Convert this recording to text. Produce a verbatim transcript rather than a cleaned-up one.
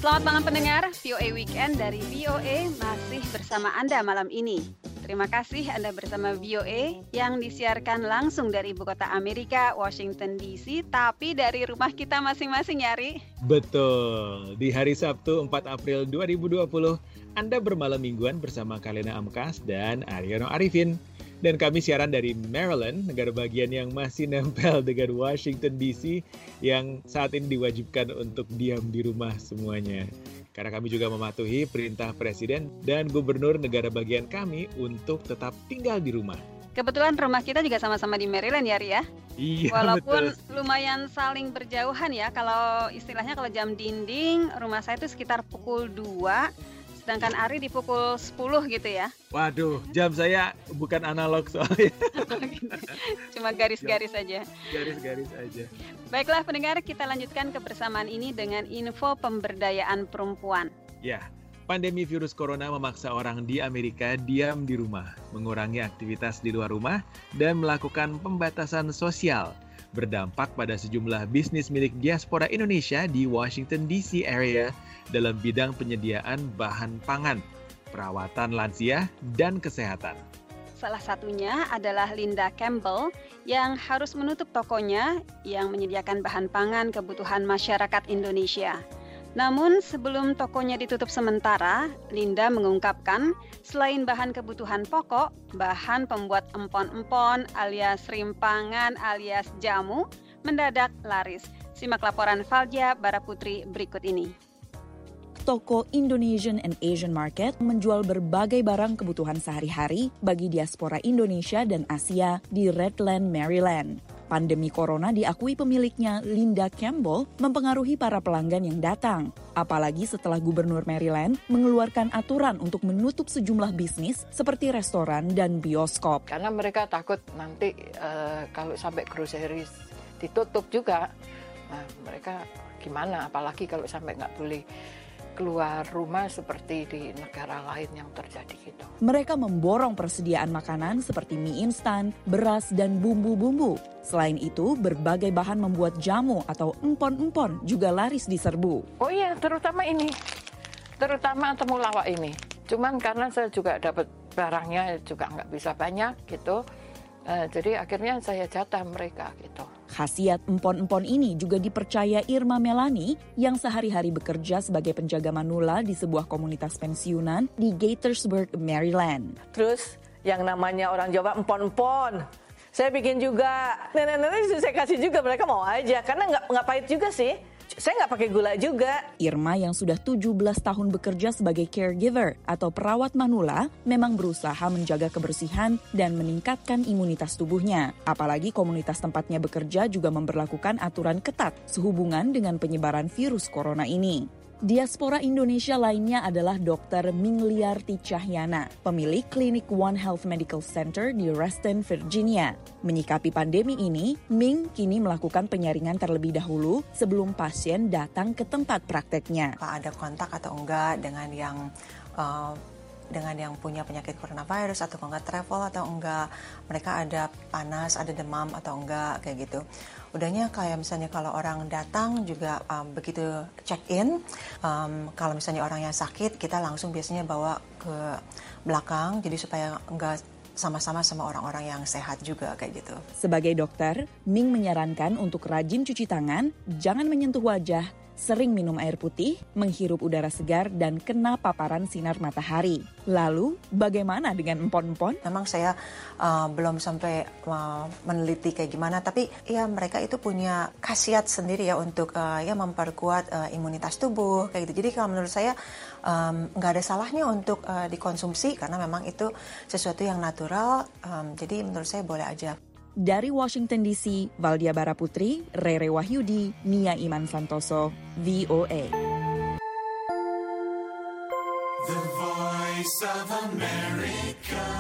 Selamat malam pendengar, V O A Weekend dari V O A masih bersama Anda malam ini. Terima kasih Anda bersama V O A yang disiarkan langsung dari ibu kota Amerika, Washington D C, tapi dari rumah kita masing-masing, Yari. Betul, di hari Sabtu empat April dua ribu dua puluh, Anda bermalam mingguan bersama Kalena Amkas dan Aryono Arifin. Dan kami siaran dari Maryland, negara bagian yang masih nempel dengan Washington D C, yang saat ini diwajibkan untuk diam di rumah semuanya. Karena kami juga mematuhi perintah Presiden dan Gubernur negara bagian kami untuk tetap tinggal di rumah. Kebetulan rumah kita juga sama-sama di Maryland ya, Ri ya? Iya, walaupun betul. Lumayan saling berjauhan ya, kalau istilahnya kalau jam dinding, rumah saya itu sekitar pukul dua, sedangkan Ari di pukul sepuluh gitu ya. Waduh, jam saya bukan analog soalnya. Cuma garis-garis aja. Garis-garis aja. Baiklah pendengar, kita lanjutkan kebersamaan ini dengan info pemberdayaan perempuan. Ya, pandemi virus corona memaksa orang di Amerika diam di rumah, mengurangi aktivitas di luar rumah, dan melakukan pembatasan sosial. Berdampak pada sejumlah bisnis milik diaspora Indonesia di Washington D C area dalam bidang penyediaan bahan pangan, perawatan lansia, dan kesehatan. Salah satunya adalah Linda Campbell yang harus menutup tokonya yang menyediakan bahan pangan kebutuhan masyarakat Indonesia. Namun sebelum tokonya ditutup sementara, Linda mengungkapkan selain bahan kebutuhan pokok, bahan pembuat empon-empon alias rimpangan alias jamu mendadak laris. Simak laporan Valja Baraputri berikut ini. Toko Indonesian and Asian Market menjual berbagai barang kebutuhan sehari-hari bagi diaspora Indonesia dan Asia di Redland, Maryland. Pandemi corona diakui pemiliknya, Linda Campbell, mempengaruhi para pelanggan yang datang. Apalagi setelah Gubernur Maryland mengeluarkan aturan untuk menutup sejumlah bisnis seperti restoran dan bioskop. Karena mereka takut nanti uh, kalau sampai groceries ditutup juga, nah mereka gimana? Apalagi kalau sampai nggak boleh keluar rumah seperti di negara lain yang terjadi gitu. Mereka memborong persediaan makanan seperti mie instan, beras, dan bumbu-bumbu. Selain itu, berbagai bahan membuat jamu atau empon-empon juga laris diserbu. Oh iya, terutama ini. Terutama temulawak ini. Cuman karena saya juga dapat barangnya juga nggak bisa banyak gitu. Uh, jadi akhirnya saya jatah mereka gitu. Khasiat empon-empon ini juga dipercaya Irma Melani yang sehari-hari bekerja sebagai penjaga manula di sebuah komunitas pensiunan di Gaithersburg, Maryland. Terus yang namanya orang Jawa empon-empon, saya bikin juga. Nenek-nenek saya kasih juga, mereka mau aja karena nggak nggak pahit juga sih. Saya nggak pakai gula juga. Irma yang sudah tujuh belas tahun bekerja sebagai caregiver atau perawat manula memang berusaha menjaga kebersihan dan meningkatkan imunitas tubuhnya. Apalagi komunitas tempatnya bekerja juga memberlakukan aturan ketat sehubungan dengan penyebaran virus corona ini. Diaspora Indonesia lainnya adalah dokter Mingliarti Cahyana, pemilik klinik One Health Medical Center di Reston, Virginia. Menyikapi pandemi ini, Ming kini melakukan penyaringan terlebih dahulu sebelum pasien datang ke tempat prakteknya. Apa ada kontak atau enggak dengan yang uh, dengan yang punya penyakit coronavirus atau enggak travel atau enggak, mereka ada panas, ada demam atau enggak, kayak gitu. Udahnya kayak misalnya kalau orang datang juga um, begitu check in, um, kalau misalnya orang yang sakit kita langsung biasanya bawa ke belakang jadi supaya enggak sama-sama sama orang-orang yang sehat juga kayak gitu. Sebagai dokter, Ming menyarankan untuk rajin cuci tangan, jangan menyentuh wajah, sering minum air putih, menghirup udara segar, dan kena paparan sinar matahari. Lalu, bagaimana dengan empon-empon? Memang saya uh, belum sampai uh, meneliti kayak gimana, tapi ya mereka itu punya khasiat sendiri ya untuk uh, ya memperkuat uh, imunitas tubuh kayak gitu. Jadi kalau menurut saya um, nggak ada salahnya untuk uh, dikonsumsi karena memang itu sesuatu yang natural. Um, jadi menurut saya boleh aja. Dari Washington D C, Valdia Baraputri, Rere Wahyudi, Nia Iman Santoso, V O A. The Voice of America.